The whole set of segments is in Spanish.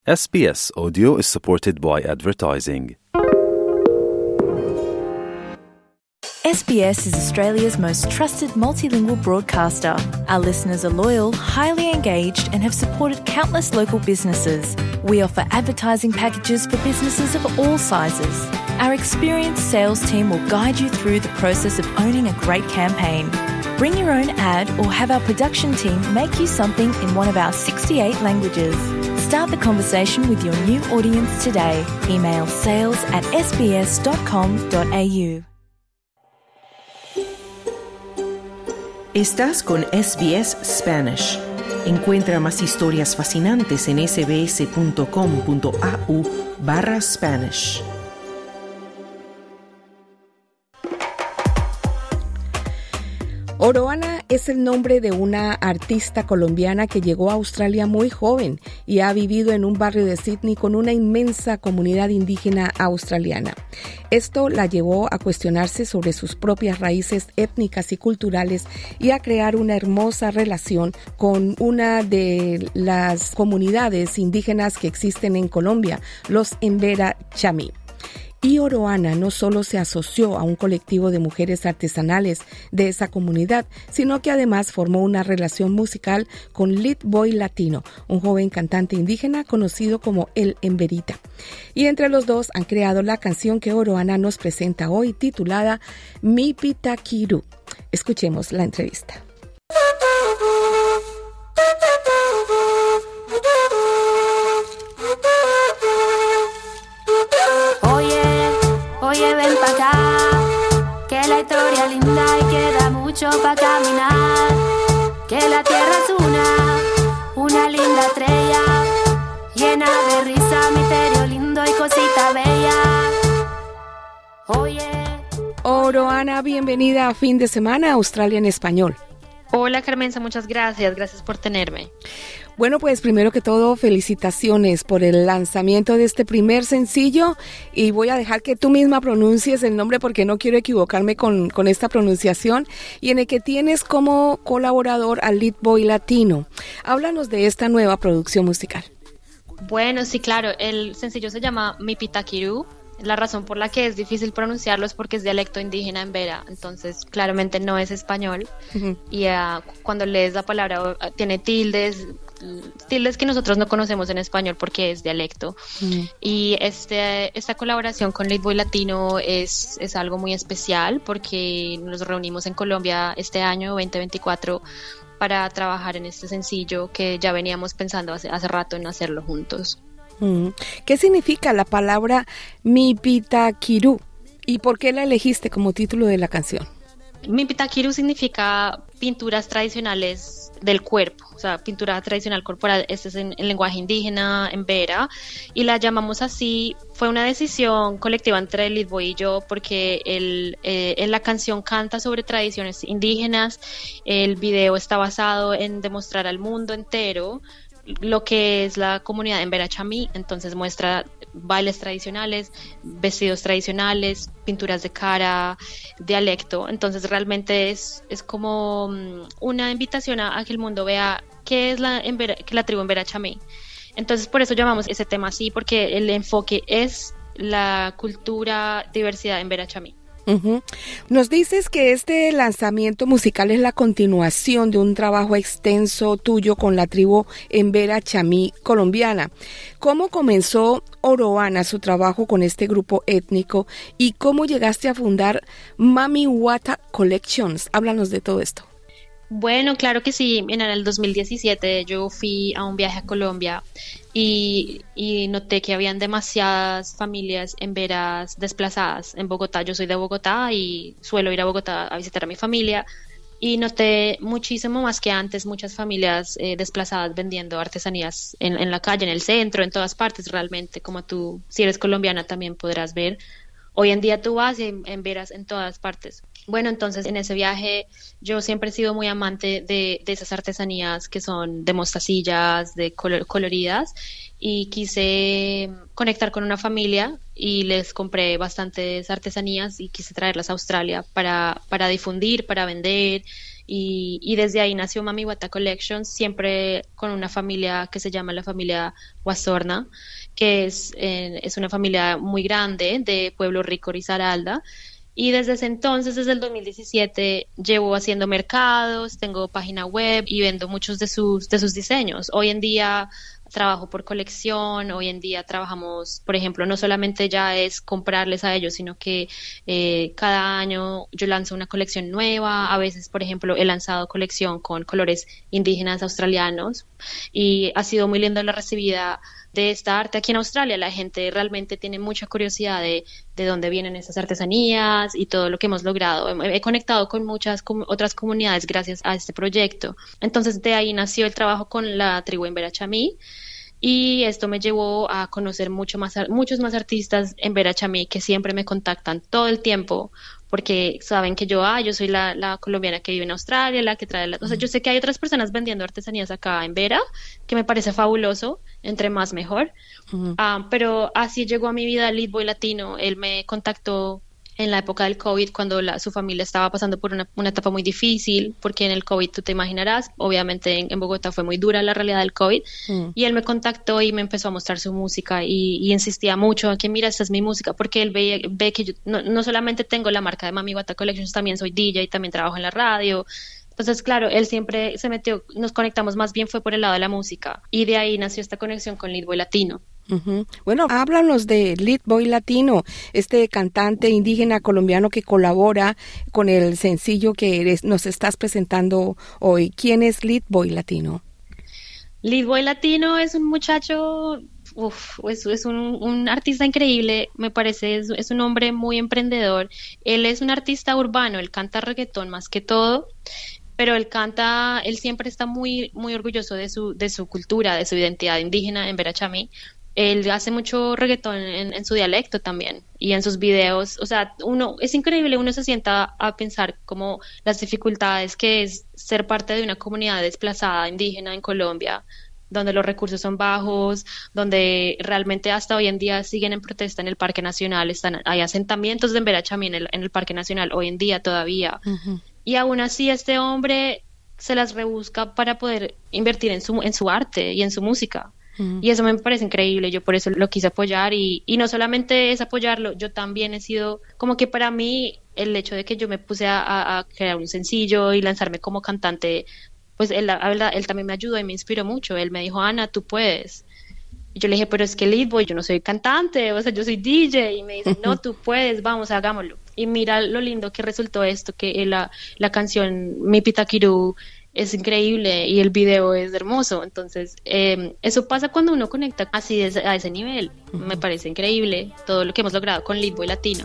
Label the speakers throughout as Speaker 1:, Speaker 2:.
Speaker 1: SBS Audio is supported by advertising.
Speaker 2: SBS is Australia's most trusted multilingual broadcaster. Our listeners are loyal, highly engaged, and have supported countless local businesses. We offer advertising packages for businesses of all sizes. Our experienced sales team will guide you through the process of owning a great campaign. Bring your own ad or have our production team make you something in one of our 68 languages. Start the conversation with your new audience today. Email sales@sbs.com.au.
Speaker 3: Estás con SBS Spanish. Encuentra más historias fascinantes en sbs.com.au/Spanish.
Speaker 4: Oroana es el nombre de una artista colombiana que llegó a Australia muy joven y ha vivido en un barrio de Sydney con una inmensa comunidad indígena australiana. Esto la llevó a cuestionarse sobre sus propias raíces étnicas y culturales y a crear una hermosa relación con una de las comunidades indígenas que existen en Colombia, los Embera Chamí. Y Oroana no solo se asoció a un colectivo de mujeres artesanales de esa comunidad, sino que además formó una relación musical con Lead Boy Latino, un joven cantante indígena conocido como El Emberita. Y entre los dos han creado la canción que Oroana nos presenta hoy, titulada Mi Pitaquiru. Escuchemos la entrevista.
Speaker 5: Oye, ven pa' acá, que la historia linda y queda mucho pa' caminar. Que la tierra es una linda estrella, llena de risa, misterio lindo y cosita bella. Oye.
Speaker 4: Oroana, bienvenida a Fin de Semana Australia en Español.
Speaker 6: Hola Carmenza, muchas gracias por tenerme.
Speaker 4: Bueno, pues primero que todo, felicitaciones por el lanzamiento de este primer sencillo y voy a dejar que tú misma pronuncies el nombre porque no quiero equivocarme con esta pronunciación, y en el que tienes como colaborador al Lead Boy Latino. Háblanos de esta nueva producción musical.
Speaker 6: Bueno, sí, claro, el sencillo se llama Mi Pitaquiru. La razón por la que es difícil pronunciarlo es porque es dialecto indígena embera, entonces claramente no es español. Uh-huh. Y cuando lees la palabra tiene tildes que nosotros no conocemos en español porque es dialecto. Uh-huh. Y esta colaboración con Lead Boy Latino es algo muy especial porque nos reunimos en Colombia este año 2024 para trabajar en este sencillo que ya veníamos pensando hace rato en hacerlo juntos.
Speaker 4: ¿Qué significa la palabra Mi Pitaquiru y por qué la elegiste como título de la canción?
Speaker 6: Mi Pitaquiru significa pinturas tradicionales del cuerpo, o sea, pintura tradicional corporal. Este es en lenguaje indígena, embera, y la llamamos así. Fue una decisión colectiva entre Lead Boy y yo porque en la canción canta sobre tradiciones indígenas. El video está basado en demostrar al mundo entero lo que es la comunidad Embera Chamí, entonces muestra bailes tradicionales, vestidos tradicionales, pinturas de cara, dialecto. Entonces realmente es como una invitación a que el mundo vea qué es la tribu Embera Chamí. Entonces por eso llamamos ese tema así, porque el enfoque es la cultura, diversidad Embera Chamí.
Speaker 4: Uh-huh. Nos dices que este lanzamiento musical es la continuación de un trabajo extenso tuyo con la tribu Embera Chamí colombiana. ¿Cómo comenzó Oroana su trabajo con este grupo étnico y cómo llegaste a fundar Mami Wata Collections? Háblanos de todo esto.
Speaker 6: Bueno, claro que sí. En el 2017 yo fui a un viaje a Colombia y noté que habían demasiadas familias emberas desplazadas en Bogotá. Yo soy de Bogotá y suelo ir a Bogotá a visitar a mi familia, y noté muchísimo más que antes muchas familias desplazadas vendiendo artesanías en la calle, en el centro, en todas partes realmente. Como tú, si eres colombiana, también podrás ver. Hoy en día tú vas y emberas en todas partes. Bueno, entonces en ese viaje yo siempre he sido muy amante de esas artesanías que son de mostacillas, de coloridas, y quise conectar con una familia y les compré bastantes artesanías y quise traerlas a Australia para difundir, para vender y desde ahí nació Mami Guata Collection, siempre con una familia que se llama la familia Guasorna, que es una familia muy grande de Pueblo Rico, Risaralda. Y desde ese entonces, desde el 2017, llevo haciendo mercados, tengo página web y vendo muchos de sus diseños. Hoy en día trabajo por colección, hoy en día trabajamos, por ejemplo, no solamente ya es comprarles a ellos, sino que cada año yo lanzo una colección nueva. A veces, por ejemplo, he lanzado colección con colores indígenas australianos y ha sido muy linda la recibida de esta arte aquí en Australia. La gente realmente tiene mucha curiosidad de dónde vienen estas artesanías y todo lo que hemos logrado. He conectado con muchas otras comunidades gracias a este proyecto. Entonces de ahí nació el trabajo con la tribu Embera Chamí y esto me llevó a conocer muchos más artistas en Embera Chamí que siempre me contactan todo el tiempo porque saben que yo soy la colombiana que vive en Australia, la que trae o sea, yo sé que hay otras personas vendiendo artesanías acá en Vera, que me parece fabuloso, entre más mejor. Pero así llegó a mi vida Lead Boy Latino. Él me contactó en la época del COVID, cuando su familia estaba pasando por una etapa muy difícil, porque en el COVID, tú te imaginarás, obviamente en Bogotá fue muy dura la realidad del COVID, y él me contactó y me empezó a mostrar su música y insistía mucho en que mira, esta es mi música, porque él ve que yo no solamente tengo la marca de Mami Guata Collections, también soy DJ y también trabajo en la radio. Entonces, claro, él siempre se metió, nos conectamos más bien fue por el lado de la música, y de ahí nació esta conexión con Lead Boy Latino.
Speaker 4: Bueno, háblanos de Lead Boy Latino, este cantante indígena colombiano que colabora con el sencillo que nos estás presentando hoy. ¿Quién es Lead Boy Latino?
Speaker 6: Lead Boy Latino es un muchacho, es un artista increíble, me parece, es un hombre muy emprendedor. Él es un artista urbano, él canta reggaetón más que todo, pero él siempre está muy, muy orgulloso de su cultura, de su identidad indígena en Embera Chamí. Él hace mucho reggaetón en su dialecto también y en sus videos. O sea, es increíble, uno se sienta a pensar como las dificultades que es ser parte de una comunidad desplazada indígena en Colombia, donde los recursos son bajos, donde realmente hasta hoy en día siguen en protesta en el Parque Nacional, hay asentamientos de Embera Chamí en el Parque Nacional hoy en día todavía. Y aún así este hombre se las rebusca para poder invertir en su arte y en su música. Y eso me parece increíble, yo por eso lo quise apoyar y no solamente es apoyarlo, yo también he sido, como que para mí el hecho de que yo me puse a crear un sencillo y lanzarme como cantante, pues él también me ayudó y me inspiró mucho. Él me dijo, Ana, tú puedes. Y yo le dije, pero es que Lead Boy, yo no soy cantante, o sea, yo soy DJ. Y me dice, no, tú puedes, vamos, hagámoslo. Y mira lo lindo que resultó esto, que la canción Mi Pitaquirú es increíble y el video es hermoso. Entonces eso pasa cuando uno conecta así a ese nivel. Me parece increíble todo lo que hemos logrado con Lead Boy Latino.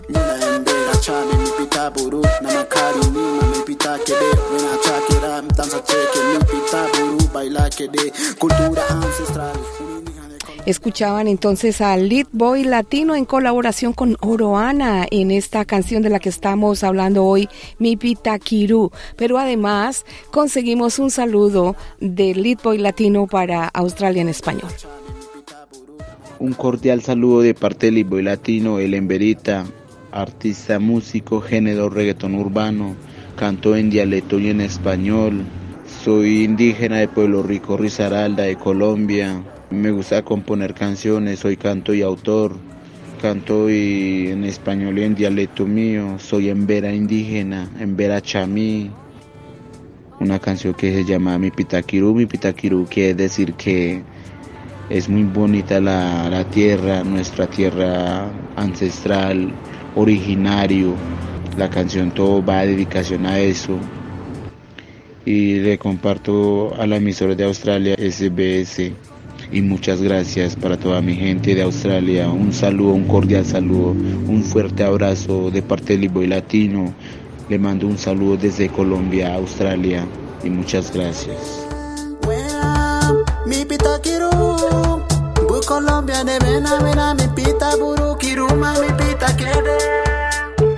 Speaker 4: Escuchaban entonces a Lead Boy Latino en colaboración con Oroana en esta canción de la que estamos hablando hoy, Mi Pitaquirú. Pero además conseguimos un saludo de Lead Boy Latino para Australia en español.
Speaker 7: Un cordial saludo de parte de Lead Boy Latino, el Emberita, artista, músico, género reggaetón urbano, canto en dialecto y en español. Soy indígena de Pueblo Rico, Risaralda, de Colombia. Me gusta componer canciones, soy canto y autor, canto y en español y en dialecto mío. Soy embera indígena, Embera Chamí. Una canción que se llama Mi Pitaquirú quiere decir que es muy bonita la tierra, nuestra tierra ancestral, originario. La canción todo va a dedicación a eso. Y le comparto a la emisora de Australia, SBS. Y muchas gracias para toda mi gente de Australia. Un saludo, un cordial saludo, un fuerte abrazo de parte de Lead Boy Latino. Le mando un saludo desde Colombia, Australia, y muchas gracias.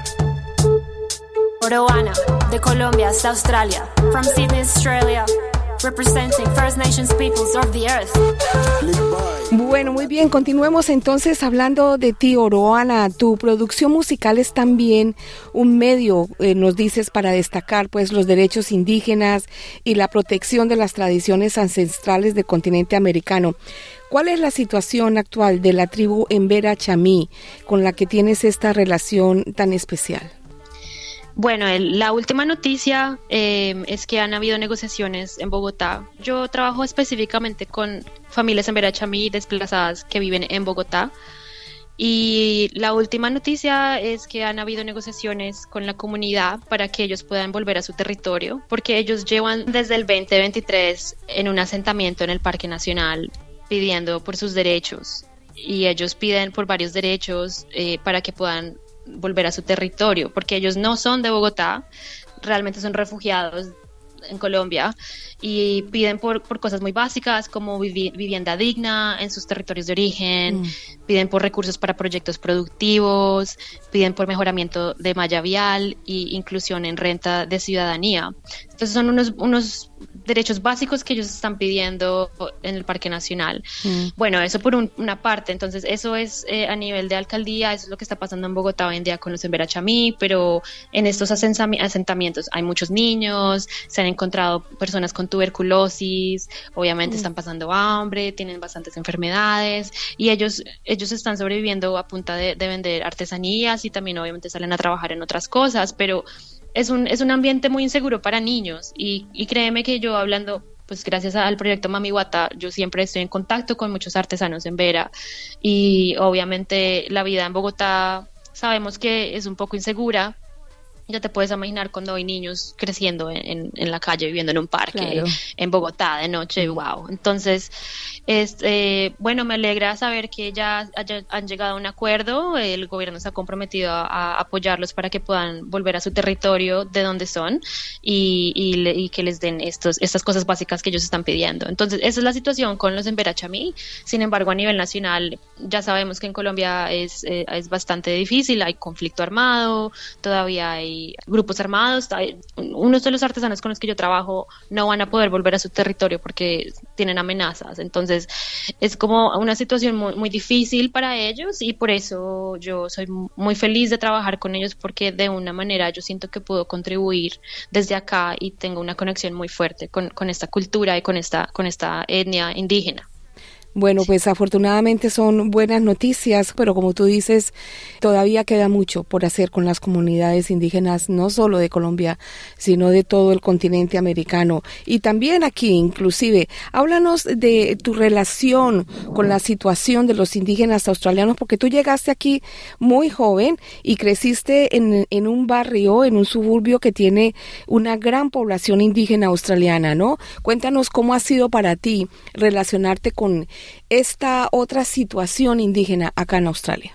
Speaker 5: Oroana, de Colombia hasta Australia, from Sydney, Australia. representing First Nations peoples of the earth.
Speaker 4: Bueno, muy bien, continuemos entonces hablando de ti, Oroana. Tu producción musical es también un medio, nos dices, para destacar pues los derechos indígenas y la protección de las tradiciones ancestrales del continente americano. ¿Cuál es la situación actual de la tribu Embera Chamí con la que tienes esta relación tan especial?
Speaker 6: Bueno, la última noticia es que han habido negociaciones en Bogotá. Yo trabajo específicamente con familias Embera Chamí desplazadas que viven en Bogotá. Y la última noticia es que han habido negociaciones con la comunidad para que ellos puedan volver a su territorio, porque ellos llevan desde el 2023 en un asentamiento en el Parque Nacional pidiendo por sus derechos. Y ellos piden por varios derechos para que puedan volver a su territorio, porque ellos no son de Bogotá, realmente son refugiados en Colombia y piden por cosas muy básicas como vivienda digna en sus territorios de origen, piden por recursos para proyectos productivos, piden por mejoramiento de malla vial e inclusión en renta de ciudadanía. Entonces son unos derechos básicos que ellos están pidiendo en el Parque Nacional. Bueno, eso por una parte. Entonces eso es a nivel de alcaldía, eso es lo que está pasando en Bogotá hoy en día con los Embera Chamí, pero en estos asentamientos hay muchos niños, se han encontrado personas con tuberculosis, obviamente están pasando hambre, tienen bastantes enfermedades y ellos están sobreviviendo a punta de vender artesanías y también obviamente salen a trabajar en otras cosas, pero es un ambiente muy inseguro para niños y créeme que yo hablando, pues gracias al proyecto Mami Wata, yo siempre estoy en contacto con muchos artesanos en Embera y obviamente la vida en Bogotá sabemos que es un poco insegura. Ya te puedes imaginar cuando hay niños creciendo en la calle, viviendo en un parque, claro, en Bogotá de noche, wow. Entonces, bueno, me alegra saber que ya han llegado a un acuerdo, el gobierno se ha comprometido a apoyarlos para que puedan volver a su territorio de donde son y que les den estas cosas básicas que ellos están pidiendo. Entonces, esa es la situación con los Embera Chamí. Sin embargo, a nivel nacional, ya sabemos que en Colombia es bastante difícil, hay conflicto armado, todavía hay grupos armados, unos de los artesanos con los que yo trabajo no van a poder volver a su territorio porque tienen amenazas, entonces es como una situación muy, muy difícil para ellos y por eso yo soy muy feliz de trabajar con ellos porque de una manera yo siento que puedo contribuir desde acá y tengo una conexión muy fuerte con esta cultura y con esta etnia indígena.
Speaker 4: Bueno, pues afortunadamente son buenas noticias, pero como tú dices, todavía queda mucho por hacer con las comunidades indígenas, no solo de Colombia, sino de todo el continente americano y también aquí inclusive. Háblanos de tu relación con la situación de los indígenas australianos, porque tú llegaste aquí muy joven y creciste en un barrio, en un suburbio que tiene una gran población indígena australiana, ¿no? Cuéntanos cómo ha sido para ti relacionarte con esta otra situación indígena acá en Australia.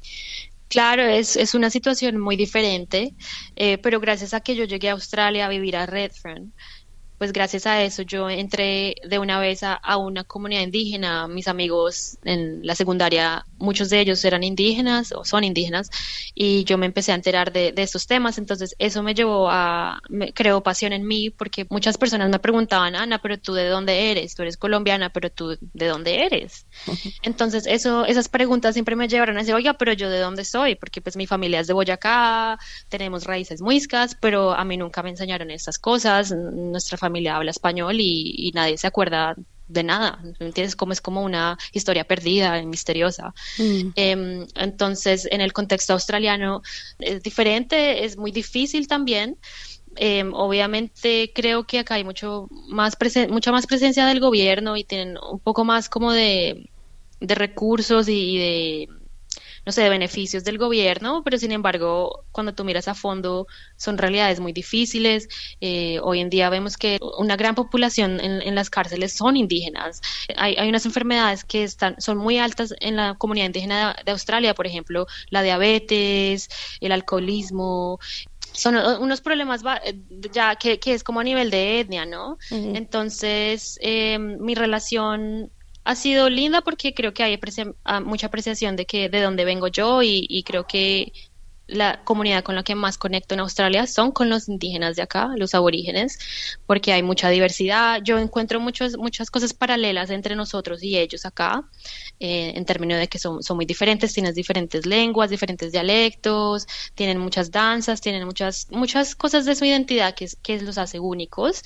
Speaker 6: Claro, es una situación muy diferente, pero gracias a que yo llegué a Australia a vivir a Redfern, pues gracias a eso yo entré de una vez a una comunidad indígena. Mis amigos en la secundaria, muchos de ellos eran indígenas o son indígenas y yo me empecé a enterar de estos temas, entonces eso me creó pasión en mí porque muchas personas me preguntaban, Ana, pero tú ¿de dónde eres? Tú eres colombiana, pero tú ¿de dónde eres? Entonces esas preguntas siempre me llevaron a decir, oiga, pero yo ¿de dónde soy? Porque pues mi familia es de Boyacá, tenemos raíces muiscas, pero a mí nunca me enseñaron estas cosas, nuestra familia habla español y nadie se acuerda de nada, ¿entiendes? Es como una historia perdida, misteriosa. Entonces, en el contexto australiano es diferente, es muy difícil también. Obviamente creo que acá hay mucha más presencia del gobierno y tienen un poco más como de recursos y de, no sé, de beneficios del gobierno, pero sin embargo, cuando tú miras a fondo, son realidades muy difíciles. Hoy en día vemos que una gran población en las cárceles son indígenas. Hay unas enfermedades que son muy altas en la comunidad indígena de Australia, por ejemplo, la diabetes, el alcoholismo. Son unos problemas ya que es como a nivel de etnia, ¿no? Uh-huh. Entonces, mi relación ha sido linda porque creo que hay mucha apreciación de dónde vengo yo y creo que la comunidad con la que más conecto en Australia son con los indígenas de acá, los aborígenes, porque hay mucha diversidad. Yo encuentro muchas cosas paralelas entre nosotros y ellos acá, en términos de que son muy diferentes, tienen diferentes lenguas, diferentes dialectos, tienen muchas danzas, tienen muchas cosas de su identidad que los hace únicos.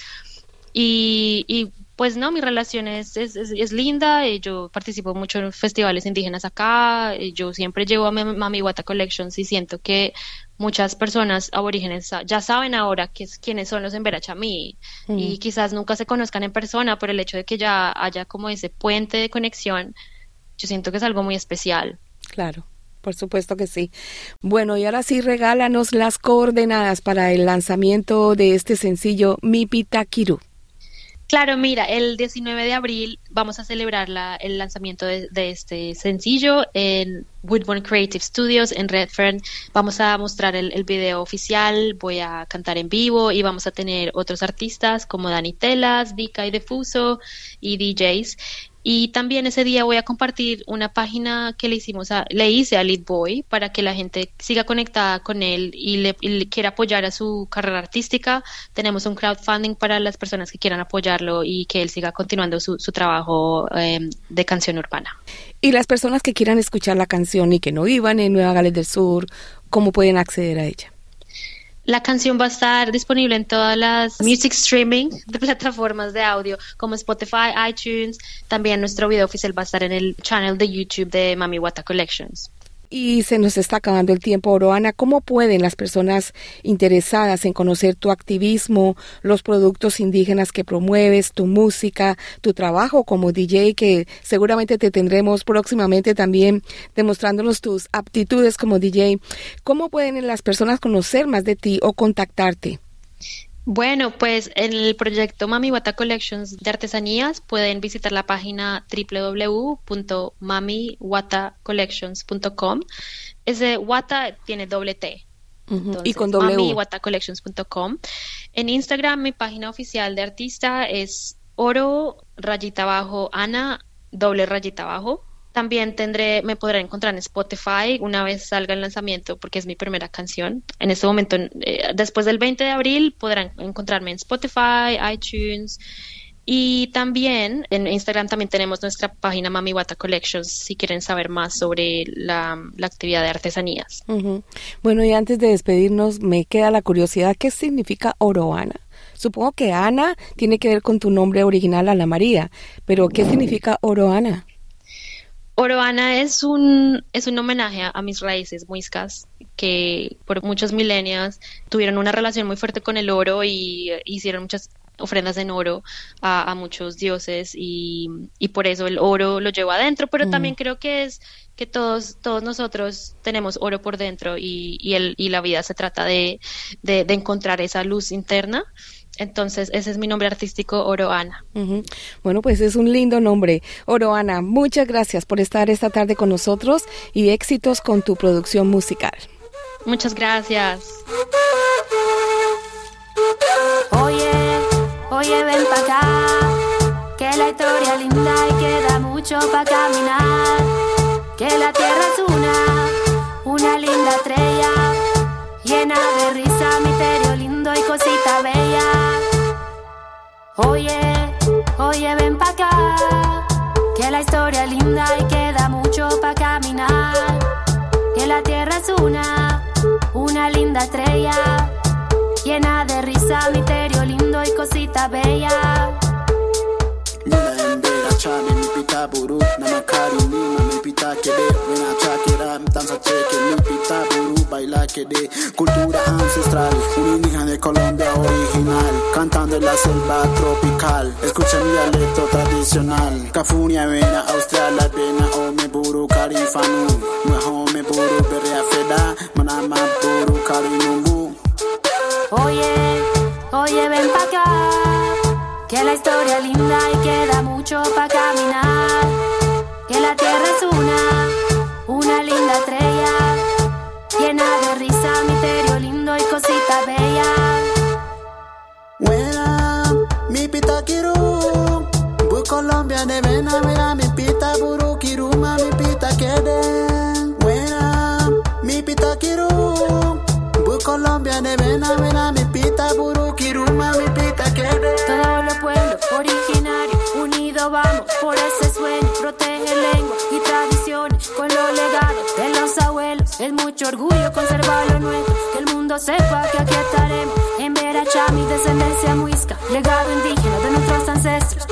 Speaker 6: Y pues no, mi relación es linda. Yo participo mucho en festivales indígenas acá. Yo siempre llevo a Mami Wata Collections y siento que muchas personas aborígenes ya saben ahora quiénes son los Embera Chamí y quizás nunca se conozcan en persona, pero el hecho de que ya haya como ese puente de conexión, yo siento que es algo muy especial.
Speaker 4: Claro. Por supuesto que sí. Bueno, y ahora sí, regálanos las coordenadas para el lanzamiento de este sencillo Mi Pita Kiru.
Speaker 6: Claro, mira, el 19 de abril vamos a celebrar el lanzamiento de este sencillo en Woodburn Creative Studios en Redfern. Vamos a mostrar el video oficial, voy a cantar en vivo y vamos a tener otros artistas como Dani Telas, Dika y Defuso y DJs. Y también ese día voy a compartir una página que le hice a Lead Boy para que la gente siga conectada con él y le quiera apoyar a su carrera artística. Tenemos un crowdfunding para las personas que quieran apoyarlo y que él siga continuando su trabajo de canción urbana.
Speaker 4: Y las personas que quieran escuchar la canción y que no vivan en Nueva Gales del Sur, ¿cómo pueden acceder a ella?
Speaker 6: La canción va a estar disponible en todas las music streaming de plataformas de audio como Spotify, iTunes. También nuestro video oficial va a estar en el channel de YouTube de Mami Wata Collections.
Speaker 4: Y se nos está acabando el tiempo, Oroana. ¿Cómo pueden las personas interesadas en conocer tu activismo, los productos indígenas que promueves, tu música, tu trabajo como DJ, que seguramente te tendremos próximamente también demostrándonos tus aptitudes como DJ? ¿Cómo pueden las personas conocer más de ti o contactarte?
Speaker 6: Bueno, pues en el proyecto Mami Wata Collections de artesanías pueden visitar la página www.mamiwatacollections.com. Ese Wata tiene doble T. Entonces,
Speaker 4: y con doble U.
Speaker 6: mamiwatacollections.com. En Instagram mi página oficial de artista es oro_ana_. También me podrán encontrar en Spotify una vez salga el lanzamiento, porque es mi primera canción. En este momento, después del 20 de abril, podrán encontrarme en Spotify, iTunes. Y también en Instagram también tenemos nuestra página Mami Wata Collections, si quieren saber más sobre la actividad de artesanías.
Speaker 4: Uh-huh. Bueno, y antes de despedirnos, me queda la curiosidad, ¿qué significa Oroana? Supongo que Ana tiene que ver con tu nombre original, Ana María, pero ¿qué significa Oroana?
Speaker 6: Oroana es un homenaje a mis raíces muiscas, que por muchos milenios tuvieron una relación muy fuerte con el oro y hicieron muchas ofrendas en oro a muchos dioses y por eso el oro lo llevo adentro, pero también creo que es que todos nosotros tenemos oro por dentro y la vida se trata de encontrar esa luz interna. Entonces, ese es mi nombre artístico, Oroana. Uh-huh.
Speaker 4: Bueno, pues es un lindo nombre. Oroana, muchas gracias por estar esta tarde con nosotros y éxitos con tu producción musical.
Speaker 6: Muchas gracias.
Speaker 5: Oye, ven pa' acá, que la historia linda y queda mucho pa' caminar. Que la tierra es una linda estrella, llena de risa, misterio lindo y cosita bella. Oye, ven pa' acá, que la historia linda y queda mucho pa' caminar. Que la tierra es una linda estrella, llena de risa, misterio lindo y cosita bella.
Speaker 8: Chame mi pita buru, namakari ni mi pita kede, wena chakera, danza cheque mi pita buru, baila kede, cultura ancestral, un indígena de Colombia original, cantando en la selva tropical, escucha mi dialecto tradicional, Cafunia vena, Australia vena, ome buru carifanu, me buru berrea feda, manama buru carinumbu.
Speaker 5: Oye, ven pa' acá, que la historia linda y queda mucho pa' caminar. Que la tierra es una linda estrella, llena de risa, misterio lindo y cosita bella.
Speaker 8: Buena, mi pita kiru, bu Colombia de vena, mira mi pita buru kiruma, mi pita quede. Buena, mi pita kiru.
Speaker 5: Es mucho orgullo conservar lo nuestro, que el mundo sepa que aquí estaremos. En Verachá, mi descendencia muisca, legado indígena de nuestros ancestros.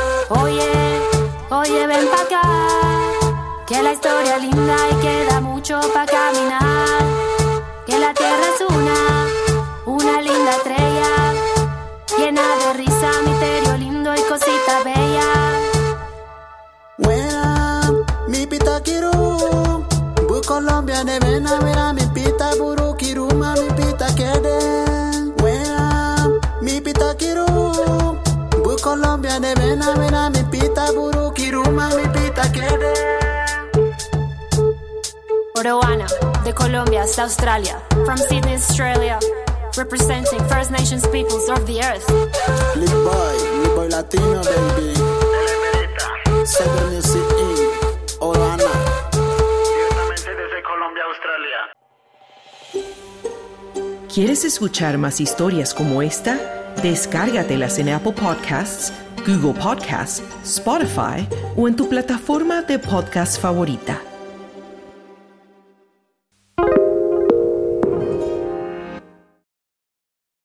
Speaker 5: Oye, ven pa' acá, que la historia es linda y queda mucho pa' caminar. Que la tierra es una linda estrella, llena de risa, misterio lindo y cosita bella.
Speaker 8: Wea, mi pita kiru, bu Colombia de ven a ver a mi pita buru kiru, ma mi pita quede. Wea, mi pita kiru, bu Colombia de ven a ver a mi pita buru kiru, ma mi pita quede.
Speaker 5: Oroana, de Colombia hasta Australia, from Sydney, Australia, representing First Nations peoples of the earth.
Speaker 8: Live boy latino baby. Cyber Music Inc. Oroana. Directamente desde Colombia, Australia.
Speaker 3: ¿Quieres escuchar más historias como esta? Descárgatelas en Apple Podcasts, Google Podcasts, Spotify o en tu plataforma de podcast favorita.